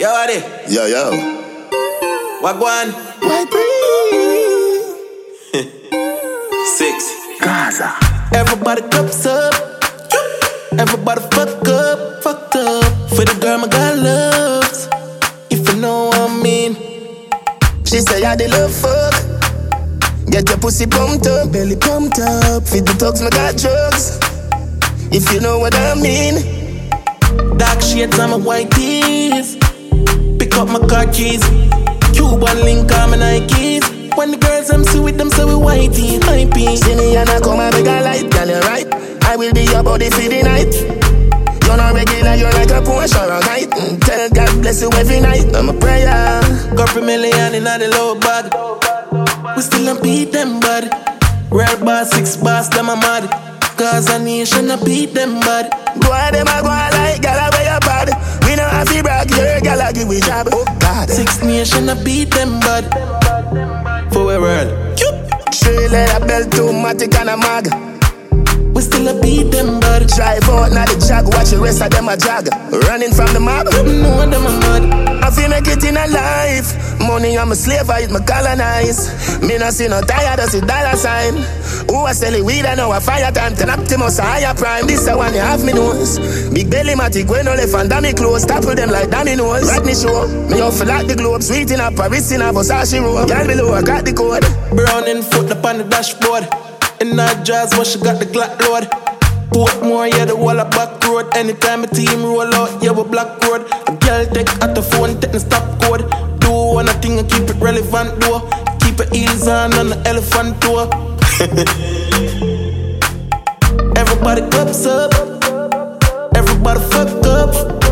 Yo, Adi. Yo. Wagwan. White breeze. 6. Gaza. Everybody cups up. Everybody fucked up. For the girl my God loves. If you know what I mean. She say I the love fuck. Get your pussy pumped up, belly pumped up. Feed the dogs, my got drugs. If you know what I mean. Dark shades on my white tees. Pick up my car keys. Cuban link on my Nikes. When the girls I'm see with them, so we whitey, hypey. See me and I come and beg a light, girl, you right. I will be your body for the night. You're not regular, you're like a Porsche or a kite. Tell God bless you every night, I'm a prayer. Couple million in the low bag. We still don't beat them, bud. Real boss, 6 boss, them a mad. Cause a nation a beat them, bud. Go on, them a go on like, gala where you bad. We know have to brag, your gala give we job. Oh God. 6 nation a beat them, bud. For a world. 3 leather belt, 2 matic and a mag. We still a beat them, bud. Drive out, now the jag, watch the rest of them a jag. Running from the mob. No one them a mad. I feel make it in a life. Money, I'm a slave, I eat my colonize. Me no see no tired, I see dollar sign. Who I sell it weed, I know a fire time. Ten Optimus, a higher prime. This a one you have me nose. Big belly, matic, when no left and dummy clothes. Topple them like dominoes. Rodney show. Me off like the globe. Sweet in a Paris in a Versace robe. Girl below, I got the code. Brown in foot up on the dashboard. In that jazz, what she got the Glock load. Portmore, yeah, the wall of back road. Anytime a team roll out, yeah, we black road. A girl take out the phone, take the stop code. Do one thing and keep it relevant, though. Keep your heels on the elephant tour. Everybody cups up. Everybody fuck up.